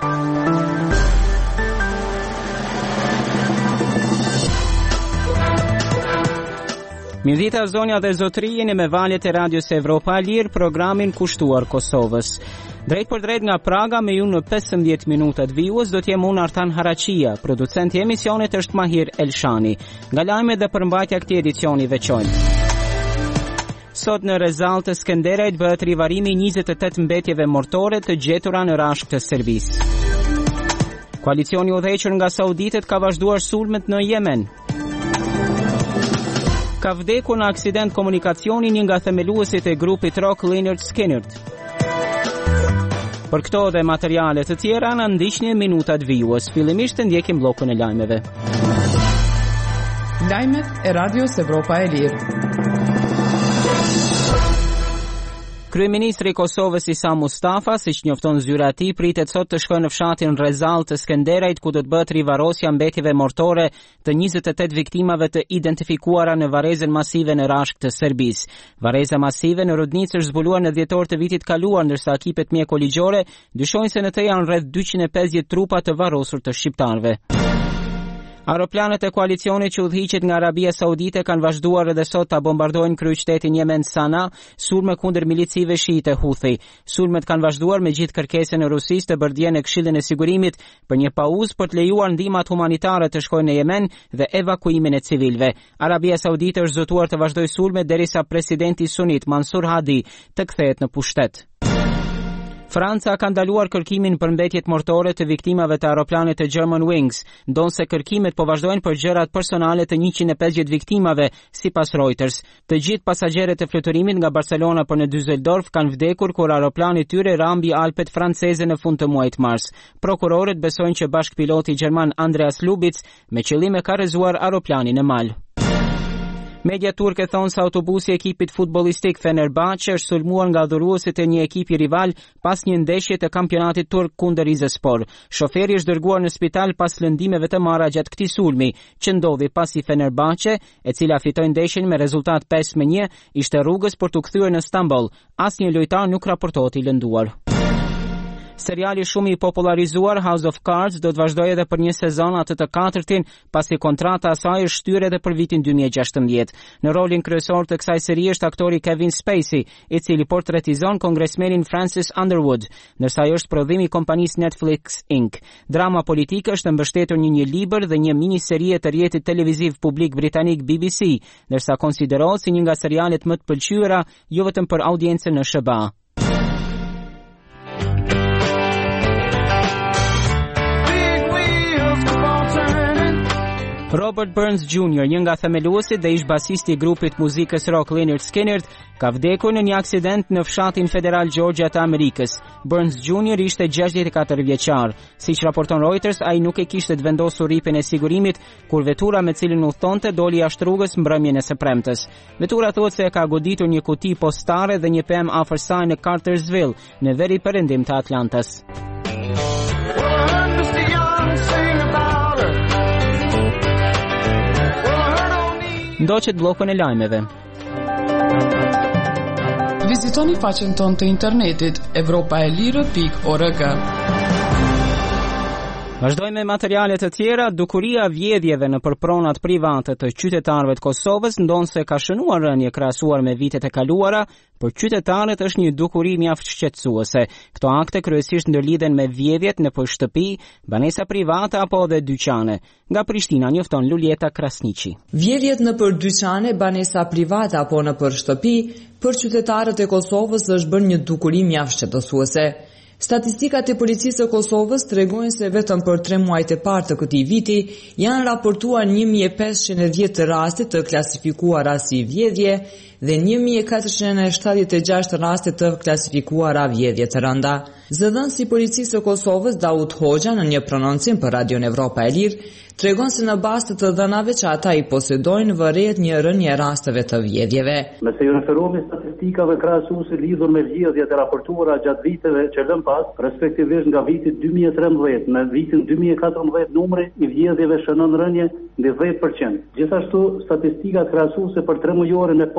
Mirëdita zonja dhe zotëri, jeni me valjet e radios Evropa e Lirë, programin kushtuar Kosovës. Drejt për drejt nga Praga me ju në 15 minutat vijues do t'jem unë Artan Haraqia, producenti i emisionit është Mahir Elshani. Nga lajmet dhe përmbajtja këtij edicioni veçojnë. Sot në Rezall të Skënderajt bëhet rivarimi 28 mbetjeve mortore të gjetura në rashk të Serbisë. Koalicioni udhëhequr nga Sauditët ka vazhduar sulmet në Yemen. Ka vdekur në aksident komunikacioni një nga themeluesit e grupit rock Lynyrd Skynyrd. Për këto dhe materiale të tjera na ndiqni minutat vijues. Fillimisht të ndjekim bllokun e lajmeve. Lajmet e Radios Evropa e Lirë. Kryeministri i Kosovës Isa Mustafa, siç njofton zyra e tij, pritet sot të shkojë në fshatin Rezall të Skënderajt ku do të bëhet rivarosja mbetjeve mortore të 28 viktimave të identifikuara në varrezën masive në rashk të Serbisë. Varreza masive në Rudnicë është zbuluar në dhjetor të vitit kaluar, ndërsa ekipet mjekoligjore dyshojnë se në të janë rreth 250 trupa të varrosur të shqiptarëve. Aeroplanet e koalicionit që udhëhiqet nga Arabia Saudite kanë vazhduar edhe sot ta bombardojnë kryeqytetin Yemen Sana, sulme kundër milicive shiite Houthi. Sulmet kanë vazhduar me gjithë kërkesën e Rusisë të bërë në Këshillin e Sigurimit për një pauzë për të lejuar ndihmat humanitare të shkojnë në Yemen dhe evakuimin e civilëve. Arabia Saudite është zotuar të vazhdojë sulmet derisa presidenti sunit Mansur Hadi të kthehet në pushtet. Franca ka ndaluar kërkimin për mbetjet mortore të viktimave të aeroplanit të Germanwings, ndonse kërkimet po vazhdojnë për gjërat personale të 150 viktimave, sipas Reuters. Të gjithë pasagerët e fluturimit nga Barcelona për në Düsseldorf kanë vdekur kur aeroplani i tyre ra mbi Alpet franceze në fund të muajit mars. Prokurorët besojnë që bashkpiloti gjerman Andreas Lubitz me qëllim e ka rrezuar aeroplanin e mal. Media turke thonë se autobusi i ekipit futbollistik Fenerbahçe është sulmuar nga dhuruesit e një ekipi rival pas një ndeshje të kampionatit turk kundër Rizespor. Shoferi është dërguar në spital pas lëndimeve të marra gjatë këtij sulmi, që ndodhi pasi Fenerbahçe, e cila fitoi ndeshjen me rezultat 5-1, ishte rrugës për t'u kthyer në Stamboll. Asnjë lojtar nuk raportohet i lënduar. Seriali shumë i popularizuar House of Cards do të vazhdojë edhe për një sezon atë të katërtin, pasi kontrata e saj është shtyr edhe për vitin 2016. Në rolin kryesor të kësaj serie është aktori Kevin Spacey, i cili portretizon kongresmenin Francis Underwood, ndërsa ajo është prodhim i kompanisë Netflix Inc. Drama politike është mbështetur një libër dhe një miniserie të rrjetit televiziv publik britanik BBC, ndërsa konsiderohet si një nga serialet më të pëlqyera jo vetëm për audiencën në SBA. Robert Burns Jr., një nga themeluesit dhe ish basisti i grupit muzikës rock Lynyrd Skynyrd, ka vdekur në një aksident në fshatin federal Georgia të Amerikës. Burns Jr. ishte 64 vjeçar. Siç raporton Reuters, ai nuk e kishte të vendosur ripin e sigurimit kur vetura me cilën udhtonte doli jashtë rrugës mbrëmjen e së premtes. Vetura thuhet se ka goditur një kuti postare dhe një pemë afër saj në Cartersville, në veri perëndim të Atlantës. Ndoqet bllokun e lajmeve. Vizitoni faqen tonë të internetit evropaelire.org. Vazhdojmë me materiale të tjera. Dukuria vjedhjeve në përpronat private të qytetarëve të Kosovës ndonse ka shënuar rënje krahasuar me vitet e kaluara, por qytetarët është një dukuri mjaft shqetësuese. Këto akte kryesisht ndërlidhen me vjedhjet në për shtëpi, banesa private apo edhe dyqane. Nga Prishtina njofton Luljeta Krasniqi. Vjedhjet në për dyqane, banesa private apo në për shtëpi, për qytetarët e Kosovës është bërë një dukuri mjaft shqetësuese. Statistikat e policisë së Kosovës tregojnë se vetëm për 3 muajt e parë të këtij viti janë raportuar 1510 raste të klasifikuara si vjedhje dhe 1476 raste të klasifikuara vjedhje të rënda. Zëdhënësi i policisë së Kosovës Daud Hoxha në një prononcim për Radion Evropa e Lirë tregon se në bazë të dhënave që ata i posedojnë vërehet një rënje rasteve të vjedhjeve. Nëse ju referohemi statistikave krahasuese lidhur me vjedhjet e raportuara gjatë viteve që lëm pas, respektivisht nga viti 2013 në vitin 2014, numri i vjedhjeve shënon rënje mbi 10%. Gjithashtu, statistikat krahasuese për 3 mujorin e parë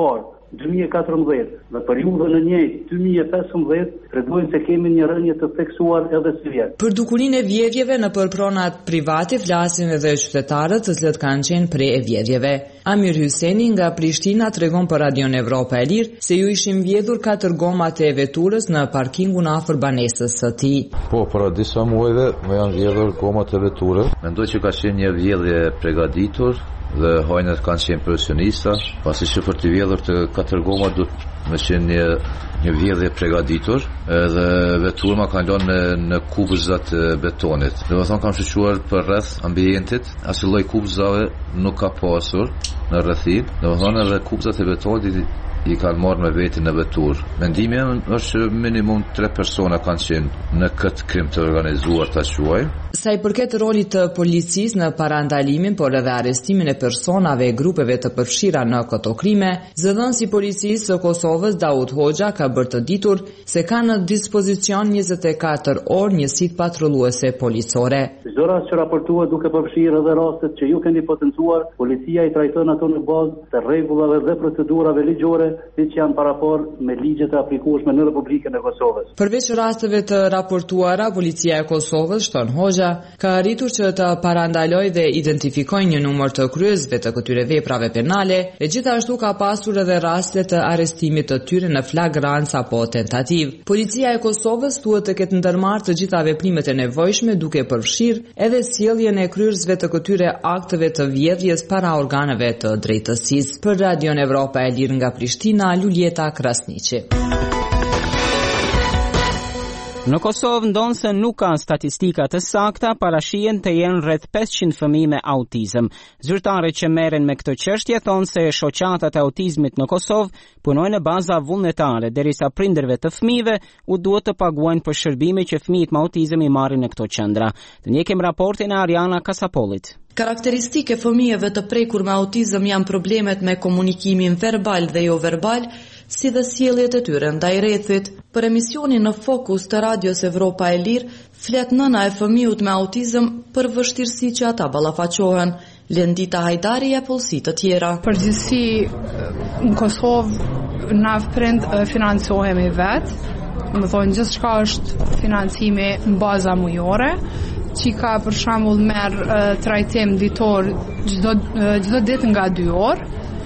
2014 dhe periudhën e njëjtë 2015 tregojnë se kemi një rënje të theksuar edhe së vjet. Për dukurinë e vjedhjeve në pronat private flasin edhe qytetarët të cilët kanë qenë prej e vjedhjeve. Amir Hyseni nga Prishtina tregon për Radion Evropa e Lirë se ju ishin vjedhur 4 gomat e veturës në parkingun afër banesës së tij. Po, para disa muajve më janë vjedhur gomat e veturës. Mendoj që ka qenë një vjedhje përgatitur dhe hajnët kanë qenë profesionista, pasi që për të vjedhur të 4 goma do të qenë një vjedhje përgatitur, edhe veturma kanë lënë në kubëzat e betonit. Do të thonë kam shoqëruar për rreth ambientit, asnjë lloj kubëzave nuk ka pasur në rrethim. Do të thonë edhe kubëzat e betonit i kanë marrë me veti në vetur. Mendimi im është që minimum 3 persona kanë qenë në këtë krim të organizuar ta quajmë. Sa i përket rolit të policisë në parandalimin por edhe arrestimin e personave e grupeve të përfshira në këto krime, zëdhënësi i policisë së Kosovës Daud Hoxha ka bërë të ditur se ka në dispozicion 24 orë njësitë patrulluese policore. Çdo rast që raportohet duke përfshirë edhe rastet që ju keni potencuar, policia i trajton ato në bazë të rregullave dhe procedurave ligjore që janë parapor me ligjet e aplikueshme në Republikën e Kosovës. Përveç rasteve të raportuara, policia e Kosovës, shton Hoxha, ka arritur që të parandaloj dhe identifikojnë një numër të kryesve të këtyre veprave penale, e gjithashtu ka pasur edhe raste të arrestimit të tyre në flagrancë apo tentativ. Policia e Kosovës duhet të ketë ndërmarrë të gjitha veprimet e nevojshme duke përfshirë edhe sjelljen e kryesve të këtyre akteve të vjedhjes para organeve të drejtësisë. Për Radion Evropa e Lirë nga Prishtina, Luljeta Krasniqi. Në Kosovë ndonë se nuk ka statistika të sakta, parashihen të jenë rreth 500 fëmijë me autizëm. Zyrtarët që merren me këtë çështje thonë se shoqatat e autizmit në Kosovë punojnë në baza vullnetare, derisa prindërve të fëmijëve u duhet të paguajnë për shërbime që fëmijët me autizëm i marrin në këto qendra. Të njëjtim raportin e Ariana Kasapolit. Karakteristike fëmijëve të prekur me autizëm janë problemet me komunikimin verbal dhe jo verbal, si dhe sjelljet e tyre ndaj rrethit. Për emisionin në Fokus të Radios Evropa e Lirë, flet nëna e fëmijët me autizëm për vështirësi që ata ballafaqohen. Lendita Hajdari e pollësi të tjera. Përgjithësi në Kosovë na prind financohemi vetë, më thonë gjithçka është financimi në baza mujore, që ka për shembull merr trajtim ditor çdo ditë nga 2 orë.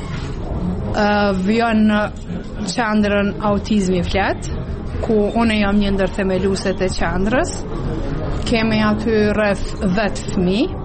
Vjen në qendrën autizmi flet, ku unë jam një ndër themeluesit e qendrës. Kemi aty rreth 10 fëmijë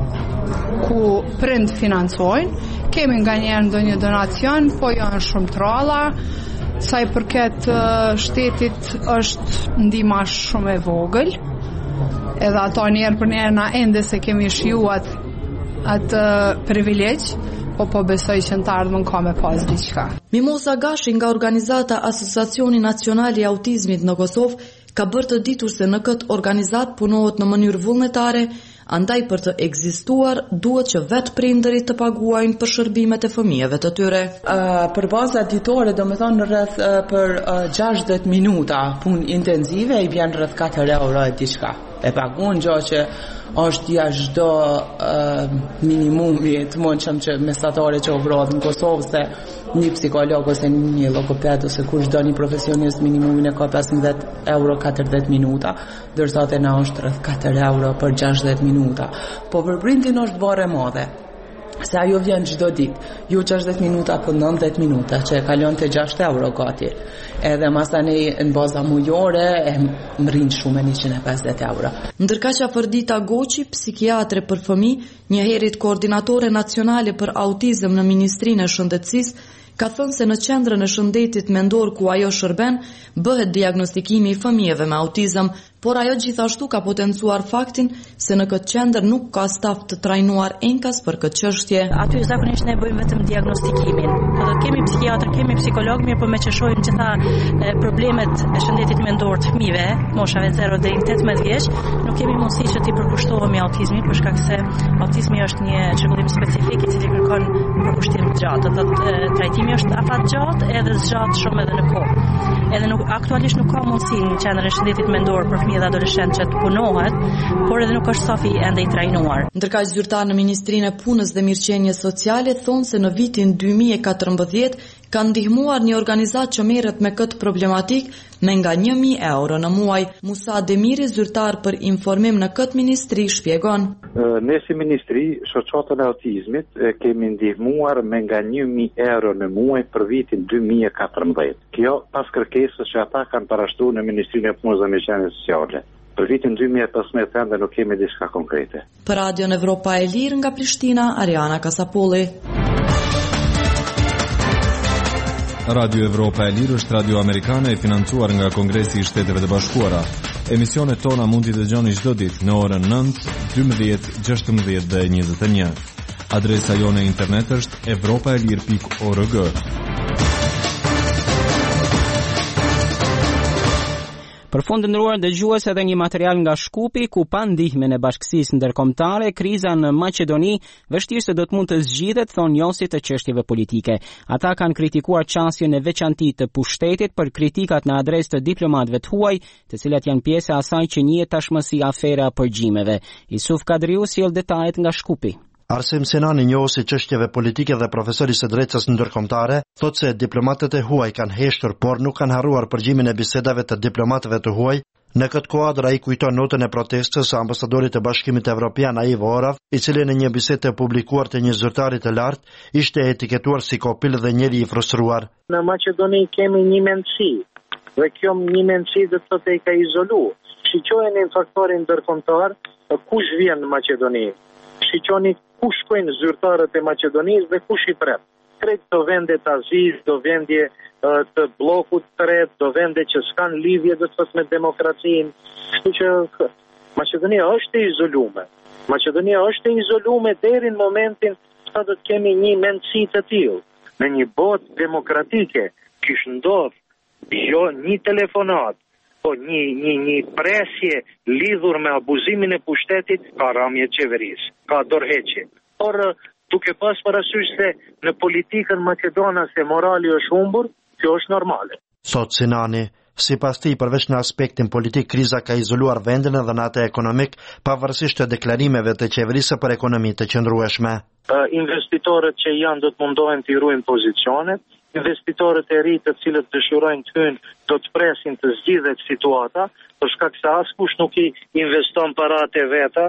ku prind financojnë. Kemi nganjëherë ndonjë donacion, po janë shumë të rralla. Sa i përket shtetit është ndihma shumë e vogël. Edhe ato njerë për njerë na ende se kemi shijuat atë privilegj, po besoj që në të ardhmen ka me pas diçka. Mimosa Gashi nga organizata Asociacioni Nacional i Autizmit në Kosovë ka bërë të ditur se në këtë organizat punohet në mënyrë vullnetare, andaj për të ekzistuar duhet që vetë prindërit të paguajnë për shërbimet e fëmijëve të tyre. Për baza ditore, do me thonë rreth për 60 minuta punë intensive i vjen rreth 4 euro e diçka. E paguën gjo që është jashtë minimumi të mëndshëm që mesatare që ofrohet në Kosovë, se një psikolog ose një logoped ose kushdo një profesionist minimumin e ka 15 euro 40 minuta, ndërsa te na është rreth 4 euro për 60 minuta. Po për prindin është barë e madhe, se ajo vjen çdo ditë, jo 60 minuta për 90 minuta, që e kalon të 6 euro gati. Edhe masani në baza mujore e mrin shumë 150 euro. Ndërka që Afërdita Goqi, psikiatre për fëmijë, njëherët koordinatore nacionale për autizëm në Ministrinë e Shëndetësisë, ka thënë se në qendrën e shëndetit mendor ku ajo shërben, bëhet diagnostikimi i fëmijëve me autizëm, por ajo gjithashtu ka potencuar faktin se në këtë qendër nuk ka staf të trajnuar enkas për këtë çështje. Aty zakonisht ne bëjmë vetëm diagnostikimin. Kemi psikiatër, kemi psikolog, mirë po me që shohim gjitha problemet e shëndetit mendor të fëmijëve, moshave 0 deri në 18 vjeç, nuk kemi mundësi që t'i përkushtohemi autizmit, për shkak se autizmi është një çrregullim specifik i cili kërkon përkushtim të gjatë. Trajtimi është afat gjatë edhe zgjat shumë edhe në kohë. Edhe aktualisht nuk ka mundësi në qendrën e shëndetit mendor për fëmijë dhe adoleshentë që të punohet, por edhe nuk është safi ende i trajnuar. Ndërkaq zyrtar në Ministrinë e Punës dhe Mirëqenies Sociale thonë se në vitin 2014 ka ndihmuar një organizatë që merret me këtë problematik me nga 1.000 euro në muaj. Musa Demiri, zyrtar për informim në këtë ministri, shpjegon. Ne si ministri, shoqatën e autizmit kemi ndihmuar me nga 1.000 euro në muaj për vitin 2014. Kjo pas kërkesës që ata kanë parashtuar në Ministrinë e Punës dhe Mëshirimit Sociale. Për vitin 2015 ende nuk kemi diçka konkrete. Për Radion Evropa e Lirë nga Prishtina, Ariana Kasapulli. Radio Evropa e Lirë është radio amerikane e financuar nga Kongresi i Shteteve të Bashkuara. Emisionet tona mund t'i dëgjoni çdo ditë në orën 9, 12, 16 dhe 21. Adresa jone internet është europaelir.org. Përfundëruar dëgjues edhe një material nga Shkupi, ku pa ndihmën e bashkësisë ndërkombëtare, kriza në Maqedoni vështirëse do të mund të zgjidhet, thon njohësit të çështjeve politike. Ata kanë kritikuar çësjen e veçantë të pushtetit për kritikat në adresë të diplomatëve të huaj, të cilat janë pjesë e asaj që njihet tashmë si afera e përgjimeve. Yusuf Kadriu sjell detajet nga Shkupi. Arsim Senani, njohësi çështjeve politike dhe profesori së drejtës ndërkombëtare, thotë se diplomatët e huaj kanë heshtur, por nuk kanë harruar përgjimin e bisedave të diplomatëve të huaj. Në këtë kuadër ai kujton notën e protestës së ambasadorit të Bashkimit Evropian Ivo Orav, i cili në një bisedë e publikuar të një zyrtari të lartë ishte etiketuar si kopil dhe njeri i frustruar. Në Maqedoni kemi një mendësi, dhe kjo një mendësi do të thotë ka izoluar. Shiqojeni faktorin ndërkombëtar, kush vjen në Maqedoni? Shiqoni ku shkojnë zyrtarët e Maqedonisë dhe kush i pret. Krejt do vende të Aziz, do vendje të bllokut të re, do vende që s'kan lidhje do të thotë me demokracinë. Kështu që Maqedonia është e izoluar. Maqedonia është e izoluar deri në momentin sa do të kemi një mendësi të tillë. Në një botë demokratike, kish ndodh jo një telefonat, po një presje lidhur me abuzimin e pushtetit, ka rëmje qeverisë, ka dorëheqje. Por duke pas parasysh se në politikën maqedonase morali është humbur, kjo është normale. Sot Sinani, sipas tij, përveç në aspektin politik, kriza ka izoluar vendin edhe në atë ekonomik, pavarësisht të deklarimeve të qeverisë për ekonomi të qëndrueshme. Investitorët që janë do të mundohen të ruajnë pozicionet. Investitorët e ri të cilët dëshirojnë të hyjnë do të presin të zgjidhet situata, për shkak se askush nuk i investon paratë e veta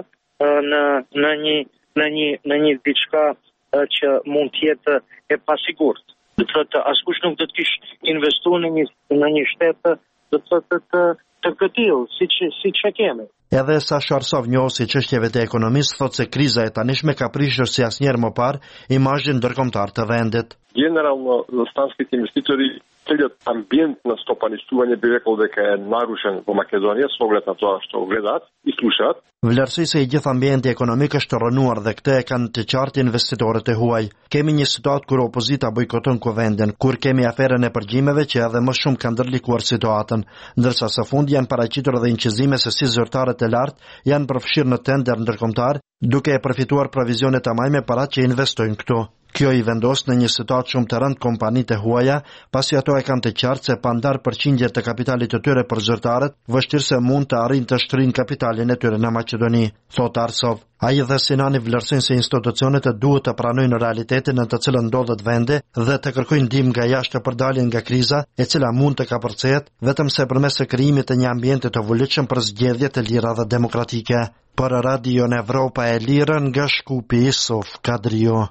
në një diçka që mund të jetë e pasigurt. Do të thotë askush nuk do të kish investuar në një shtet do të thotë të këtill, siç e kemi. Edhe Sasha Arsov, njohësi çështjeve të ekonomisë, thotë se kriza e tanishme ka prishur si asnjëherë më parë imazhin ndërkombëtar të vendit. Generalno, stanskiti investitori целят амбиент на стопанistuvanje би rekao da je narušen po Makedoniji s ogled na to što gledat i slušat. Vlerësoj se i gjithë ambienti ekonomik është rënuar dhe këtë e kanë të qartë investitorët e huaj. Kemi një situatë kur opozita bojkoton kuvendin, kur kemi aferën e përgjimeve që edhe më shumë kanë ndërlikuar situatën, ndërsa së fundi janë paraqitur edhe inqizime se si zyrtarët e lartë janë përfshirë në tender ndërkombëtar, duke e përfituar provizionet e majme para që investojnë këtu. Kjo i vendos në një situatë shumë të rëndë kompanitë e huaja, pasi ato e kanë të qartë se pa ndarë përqindje të kapitalit të tyre për zyrtarët, vështirë se mund të arrijnë të shtrojnë kapitalin e tyre në Maqedoni, thot Arsov. Ai dhe Sinani vlerësojnë se institucionet duhet të pranojnë realitetin në të cilën ndodhet vendi dhe të kërkojnë ndihmë nga jashtë për daljen nga kriza, e cila mund të kapërcehet vetëm se përmes së krijimit të një ambienti të volitshëm për zgjedhje të lira dhe demokratike. Për Radio Evropa e Lirë nga Shkupi, Yusuf Kadriu.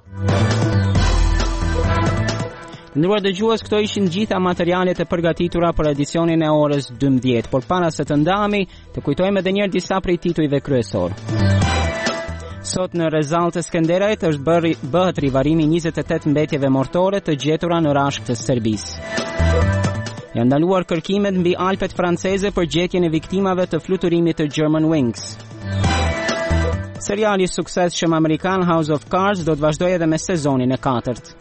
Ndërruar dëgjues, këto ishin gjitha materialet e përgatitura për edicionin e orës 12, por para se të ndahemi, të kujtojmë edhe njërë disa prej titujve kryesor. Sot në Rezall të Skenderajt është bëhet rivarimi 28 mbetjeve mortore të gjetura në rashk të Serbisë. Janë ndaluar kërkimet mbi Alpet franceze për gjetjen e viktimave të fluturimit të Germanwings. Seriali suksesshëm amerikan House of Cards do të vazhdojë edhe me sezonin e 4.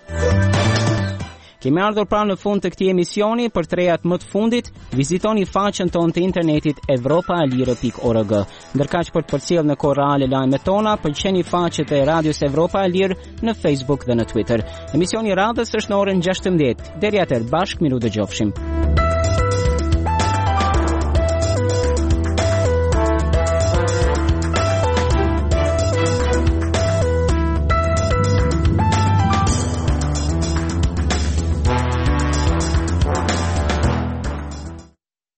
Kemi ardhur pra në fund të këtij emisioni. Për të rejat më të fundit, vizitoni faqen tonë të internetit europaelire.org. Ndërkaq për të përcjellë në kohë reale lajmet tona, pëlqeni faqet e Radios Evropa e Lirë në Facebook dhe në Twitter. Emisioni i radhës është në orën 16. Deri atëherë bashkë miru dëgjofshim.